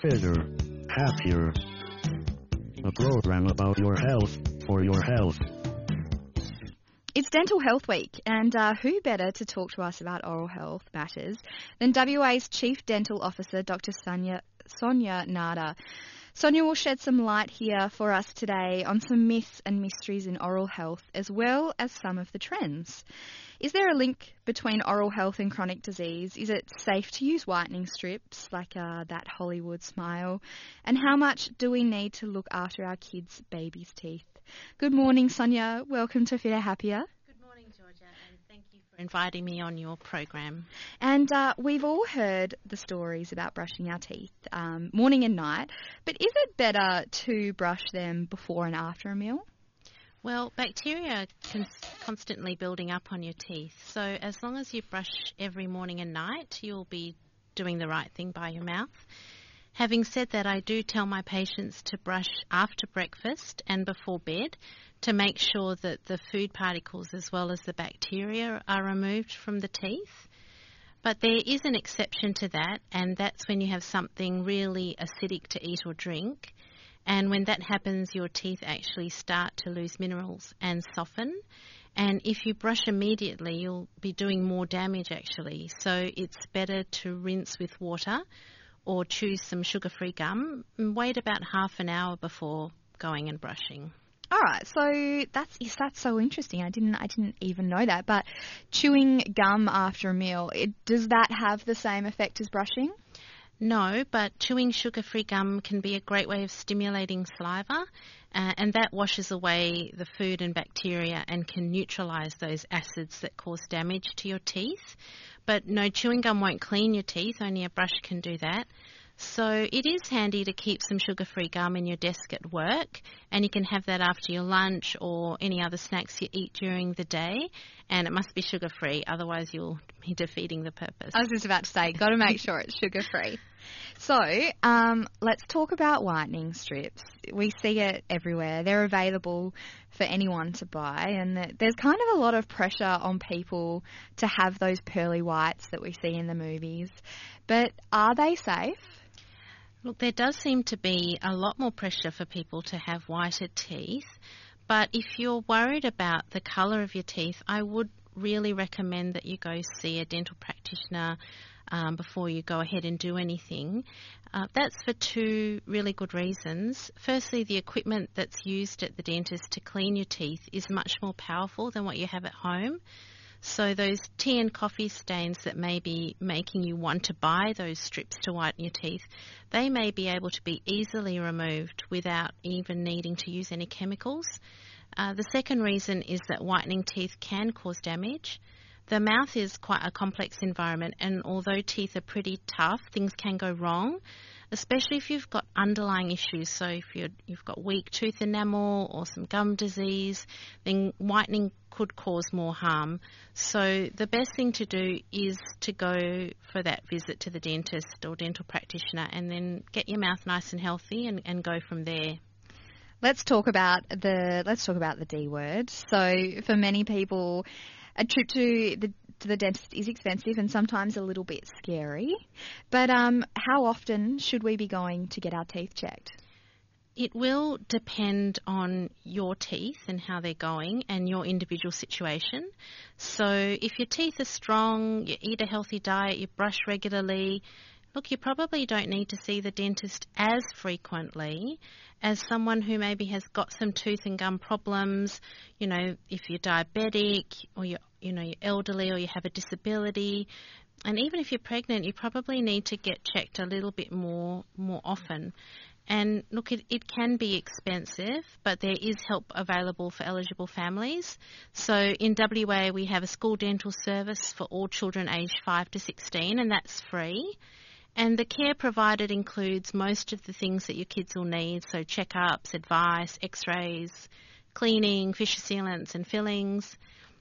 fitter, happier. A program about your health for your health. It's Dental Health Week, and who better to talk to us about oral health matters than WA's Chief Dental Officer, Dr. Sonia Nada. Sonia will shed some light here for us today on some myths and mysteries in oral health, as well as some of the trends. Is there a link between oral health and chronic disease? Is it safe to use whitening strips like that Hollywood smile? And how much do we need to look after our kids' babies' teeth? Good morning, Sonia. Welcome to Fitter Happier. Good morning, Georgia, and thank you for inviting me on your program. And we've all heard the stories about brushing our teeth morning and night, but is it better to brush them before and after a meal? Well, bacteria are constantly building up on your teeth, so as long as you brush every morning and night, you'll be doing the right thing by your mouth. Having said that, I do tell my patients to brush after breakfast and before bed to make sure that the food particles as well as the bacteria are removed from the teeth. But there is an exception to that, and that's when you have something really acidic to eat or drink. And when that happens, your teeth actually start to lose minerals and soften. And if you brush immediately, you'll be doing more damage actually. So it's better to rinse with water or choose some sugar-free gum and wait about half an hour before going and brushing. All right, so that's so interesting. I didn't even know that. But chewing gum after a meal, does that have the same effect as brushing? No, but chewing sugar-free gum can be a great way of stimulating saliva, and that washes away the food and bacteria and can neutralise those acids that cause damage to your teeth. But no, chewing gum won't clean your teeth, only a brush can do that. So it is handy to keep some sugar-free gum in your desk at work, and you can have that after your lunch or any other snacks you eat during the day, and it must be sugar-free, otherwise you'll be defeating the purpose. I was just about to say, got to make sure it's sugar-free. So let's talk about whitening strips. We see it everywhere. They're available for anyone to buy, and there's kind of a lot of pressure on people to have those pearly whites that we see in the movies. But are they safe? Look, there does seem to be a lot more pressure for people to have whiter teeth, but if you're worried about the colour of your teeth, I would really recommend that you go see a dental practitioner before you go ahead and do anything. That's for two really good reasons. Firstly, the equipment that's used at the dentist to clean your teeth is much more powerful than what you have at home. So those tea and coffee stains that may be making you want to buy those strips to whiten your teeth, they may be able to be easily removed without even needing to use any chemicals. The second reason is that whitening teeth can cause damage. The mouth is quite a complex environment, and although teeth are pretty tough, things can go wrong, especially if you've got underlying issues. So if you've got weak tooth enamel or some gum disease, then whitening could cause more harm. So the best thing to do is to go for that visit to the dentist or dental practitioner and then get your mouth nice and healthy and go from there. Let's talk about the D word. So for many people, a trip to the dentist is expensive and sometimes a little bit scary. But how often should we be going to get our teeth checked? It will depend on your teeth and how they're going and your individual situation. So if your teeth are strong, you eat a healthy diet, you brush regularly, look, you probably don't need to see the dentist as frequently as someone who maybe has got some tooth and gum problems. You know, if you're diabetic or you're elderly or you have a disability, and even if you're pregnant, you probably need to get checked a little bit more often. And look, it can be expensive, but there is help available for eligible families. So in WA, we have a school dental service for all children aged 5 to 16, and that's free. And the care provided includes most of the things that your kids will need, so checkups, advice, x-rays, cleaning, fissure sealants and fillings.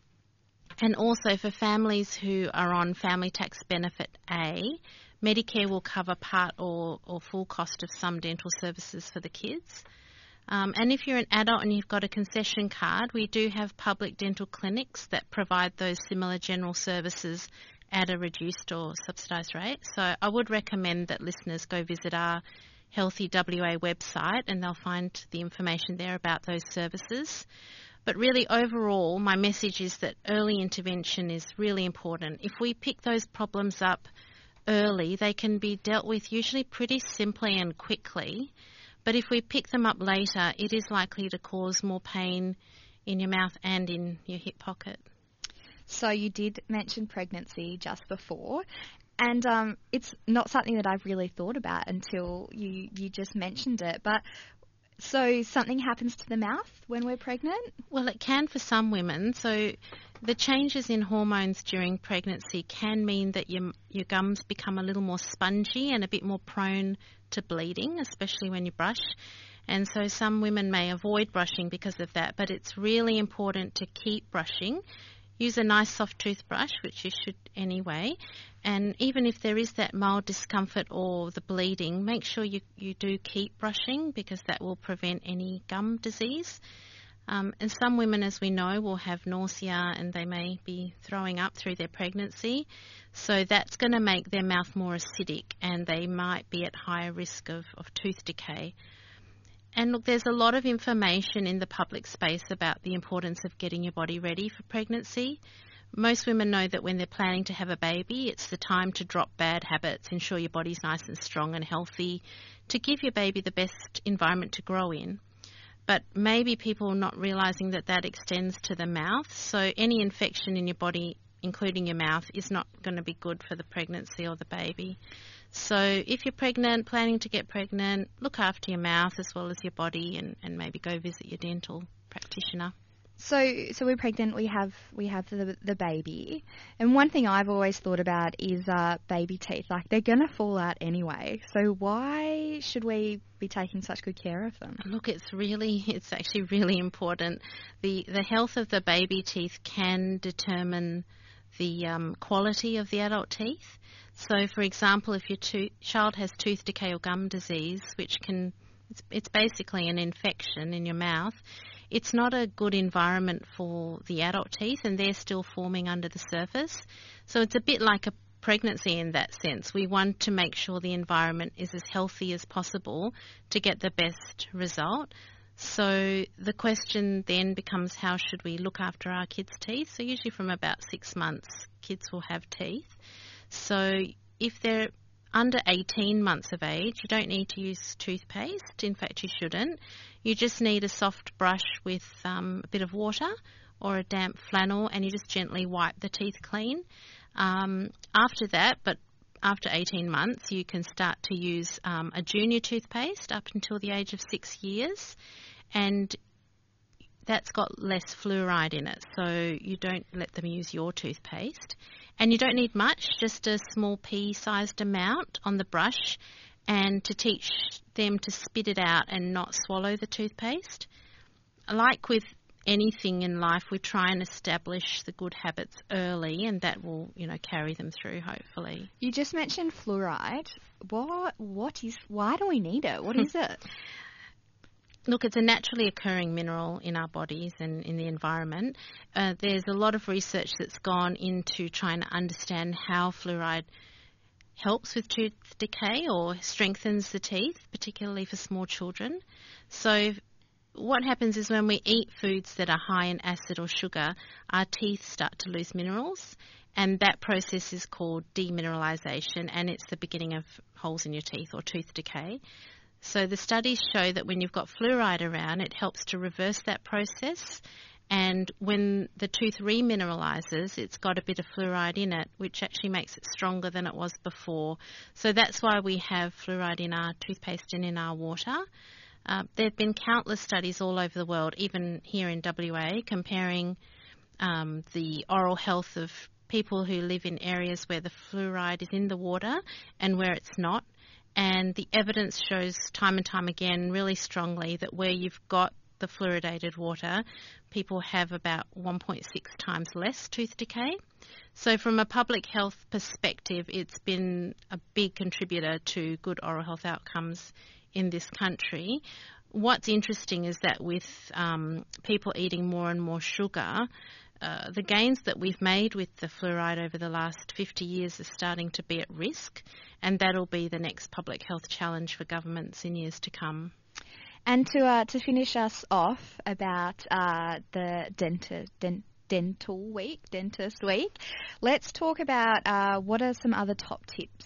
And also for families who are on Family Tax Benefit A, Medicare will cover part or full cost of some dental services for the kids. And if you're an adult and you've got a concession card, we do have public dental clinics that provide those similar general services at a reduced or subsidised rate. So I would recommend that listeners go visit our Healthy WA website and they'll find the information there about those services. But really overall, my message is that early intervention is really important. If we pick those problems up early, they can be dealt with usually pretty simply and quickly. But if we pick them up later, it is likely to cause more pain in your mouth and in your hip pocket. So you did mention pregnancy just before, and it's not something that I've really thought about until you just mentioned it. But so something happens to the mouth when we're pregnant? Well, it can for some women. So the changes in hormones during pregnancy can mean that your gums become a little more spongy and a bit more prone to bleeding, especially when you brush. And so some women may avoid brushing because of that, but it's really important to keep brushing. Use a nice soft toothbrush, which you should anyway. And even if there is that mild discomfort or the bleeding, make sure you do keep brushing because that will prevent any gum disease. And some women, as we know, will have nausea and they may be throwing up through their pregnancy. So that's going to make their mouth more acidic and they might be at higher risk of tooth decay. And look, there's a lot of information in the public space about the importance of getting your body ready for pregnancy. Most women know that when they're planning to have a baby, it's the time to drop bad habits, ensure your body's nice and strong and healthy, to give your baby the best environment to grow in. But maybe people are not realising that that extends to the mouth, so any infection in your body, including your mouth, is not going to be good for the pregnancy or the baby. So if you're pregnant, planning to get pregnant, look after your mouth as well as your body and maybe go visit your dental practitioner. So we're pregnant, we have the baby. And one thing I've always thought about is baby teeth. Like, they're going to fall out anyway. So why should we be taking such good care of them? Look, it's actually really important. The health of the baby teeth can determine the quality of the adult teeth. So, for example, if your child has tooth decay or gum disease, it's basically an infection in your mouth, it's not a good environment for the adult teeth and they're still forming under the surface. So it's a bit like a pregnancy in that sense. We want to make sure the environment is as healthy as possible to get the best result. So the question then becomes, how should we look after our kids' teeth? So usually from about 6 months, kids will have teeth. So if they're under 18 months of age, you don't need to use toothpaste. In fact, you shouldn't. You just need a soft brush with a bit of water or a damp flannel, and you just gently wipe the teeth clean. After that, but after 18 months, you can start to use a junior toothpaste up until the age of 6 years, and that's got less fluoride in it, so you don't let them use your toothpaste. And you don't need much, just a small pea-sized amount on the brush, and to teach them to spit it out and not swallow the toothpaste. Like with anything in life, we try and establish the good habits early, and that will, carry them through, hopefully. You just mentioned fluoride. Why do we need it? What is it? Look, it's a naturally occurring mineral in our bodies and in the environment. There's a lot of research that's gone into trying to understand how fluoride helps with tooth decay or strengthens the teeth, particularly for small children. So what happens is when we eat foods that are high in acid or sugar, our teeth start to lose minerals, and that process is called demineralization, and it's the beginning of holes in your teeth or tooth decay. So the studies show that when you've got fluoride around, it helps to reverse that process. And when the tooth remineralizes, it's got a bit of fluoride in it, which actually makes it stronger than it was before. So that's why we have fluoride in our toothpaste and in our water. There have been countless studies all over the world, even here in WA, comparing the oral health of people who live in areas where the fluoride is in the water and where it's not. And the evidence shows time and time again really strongly that where you've got the fluoridated water, people have about 1.6 times less tooth decay. So from a public health perspective, it's been a big contributor to good oral health outcomes in this country. What's interesting is that with people eating more and more sugar, the gains that we've made with the fluoride over the last 50 years are starting to be at risk, and that'll be the next public health challenge for governments in years to come. And to finish us off about the Dentist Week, let's talk about what are some other top tips.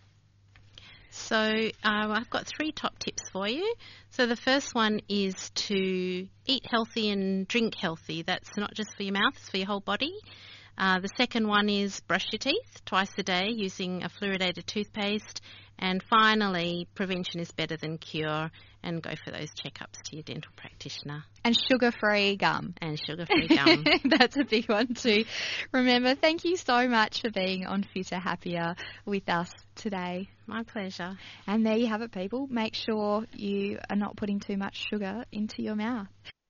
So I've got 3 top tips for you. So the first one is to eat healthy and drink healthy. That's not just for your mouth, it's for your whole body. The second one is brush your teeth twice a day using a fluoridated toothpaste. And finally, prevention is better than cure, and go for those checkups to your dental practitioner. And sugar-free gum. And sugar-free gum. That's a big one too. Remember, thank you so much for being on Fitter Happier with us today. My pleasure. And there you have it, people. Make sure you are not putting too much sugar into your mouth.